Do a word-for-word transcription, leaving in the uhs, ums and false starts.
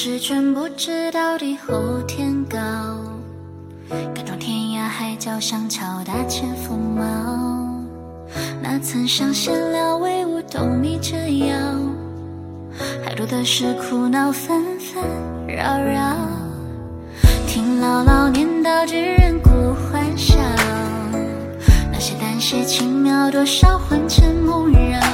是全不知到底后天高，各种天涯海角想敲打千锋芒，哪曾想闲聊唯舞动你这样，太多的事苦恼纷纷扰扰，听姥姥念叨只人孤幻想，那些淡写轻描多少昏沉梦绕，